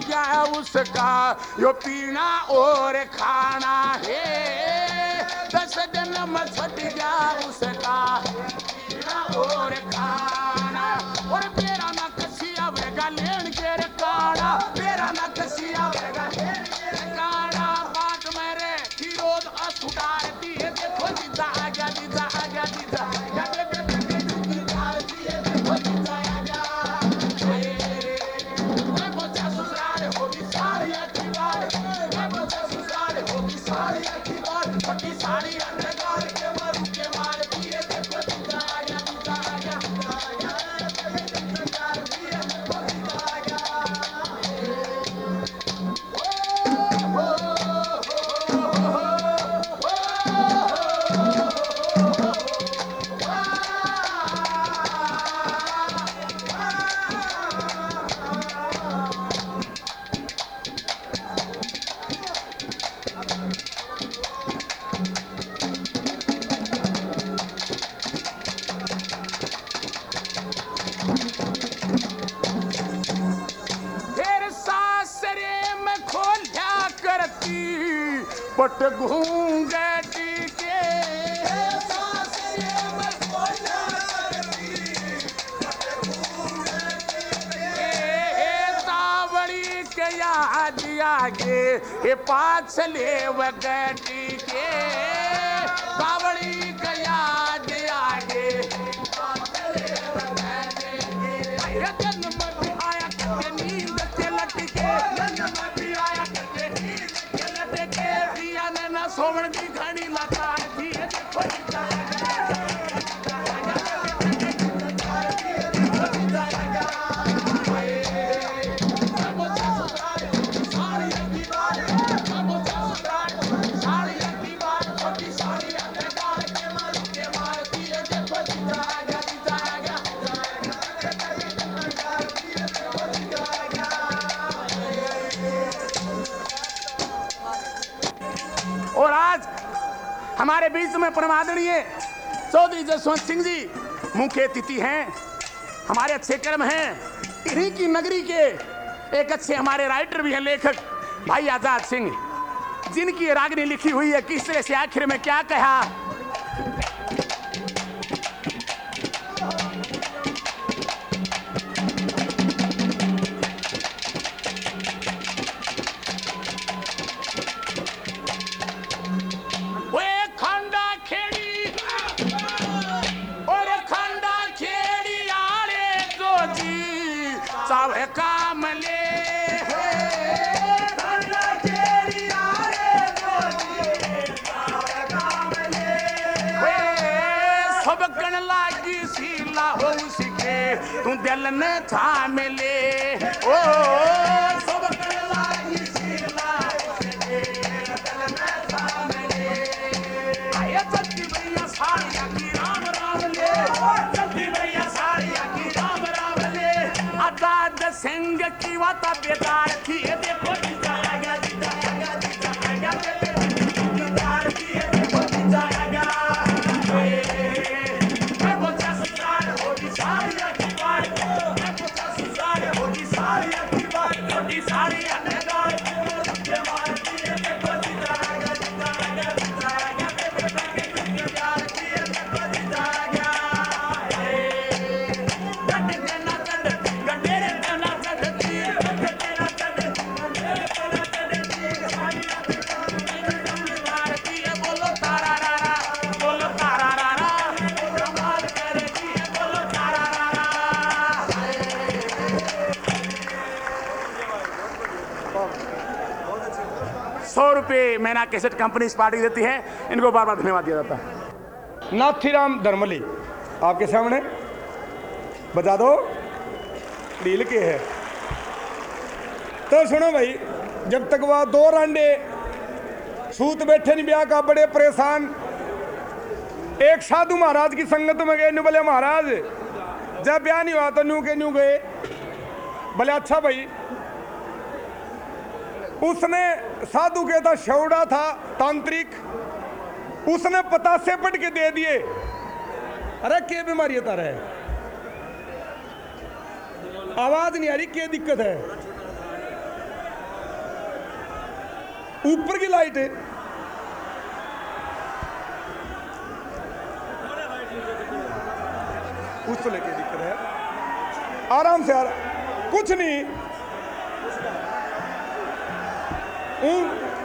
गया उसका यो पीना और खाना है 10 जन्म छट गया उसका पीना और खाना और मेरा ना कसिया वेगा लेन के रे काड़ा मेरा ना कसिया वेगा लेन के रे काड़ा बात मेरे फिरोज असुडारती है देखो जीता आ गया जीता आ गया जीता या पट्टी साड़ी अंधकार के मरु के मार दिए देखो जीता आ गया जीता आ गया पट घूंघटी के तावड़ी के याद आगे ये पाछले वगटी के तावड़ी के याद आगे जन्म भी आया करके नींद से लटके जन्म भी आया करके नींद से लटके दिया ने ना सोवण दी घणी लता थी देखो जीता और आज हमारे बीच में परमादरणीय चौधरी जसवंत सिंह जी मुख्य अतिथि हैं हमारे अच्छे कर्म हैं इन्हीं की नगरी के एक अच्छे हमारे राइटर भी हैं लेखक भाई आजाद सिंह जिनकी रागनी लिखी हुई है किस तरह से आखिर में क्या कहा सब काम ले सब कण लागी सीला हो उसके तू दिल ने थाम ले ओ सब कण लागी सीला उसके दिल ने थाम ले आया चलती भैया साड़िया की राम राम ले चलती भैया साड़िया की राम राम ले आजाद सिंह की वाता बेदार थी देखो जीता आ गया जीता आ गया जीता आ गया बेदार थी देखो जीता आ गया मैं बोचा सुधार होगी सारी की बात मैं बोचा सुधार होगी सारी की बात होगी सारी अंधकार के मार दिए देखो जीता आ गया जीता आ गया जीता आ गया बेदार थी देखो जीता आ गया ₹100 मैना कैसेट कंपनी इस पार्टी देती है इनको बार बार धन्यवाद दिया जाता है नाथीराम धर्मली आपके सामने बता दो डील के है तो सुनो भाई जब तक वह 2 रांडे सूत बैठे नहीं ब्याह का बड़े परेशान एक साधु महाराज की संगत में गए न्यू बोले महाराज जब ब्याह नहीं हुआ तो न्यू के न्यू गए बोले अच्छा भाई उसने साधु के था शौड़ा था तांत्रिक उसने पतासे पट के दे दिए अरे क्या बीमारी है तारा है आवाज नहीं आ रही क्या दिक्कत है ऊपर की लाइट है, उसको लेके दिक्कत है। आराम से, कुछ नहीं।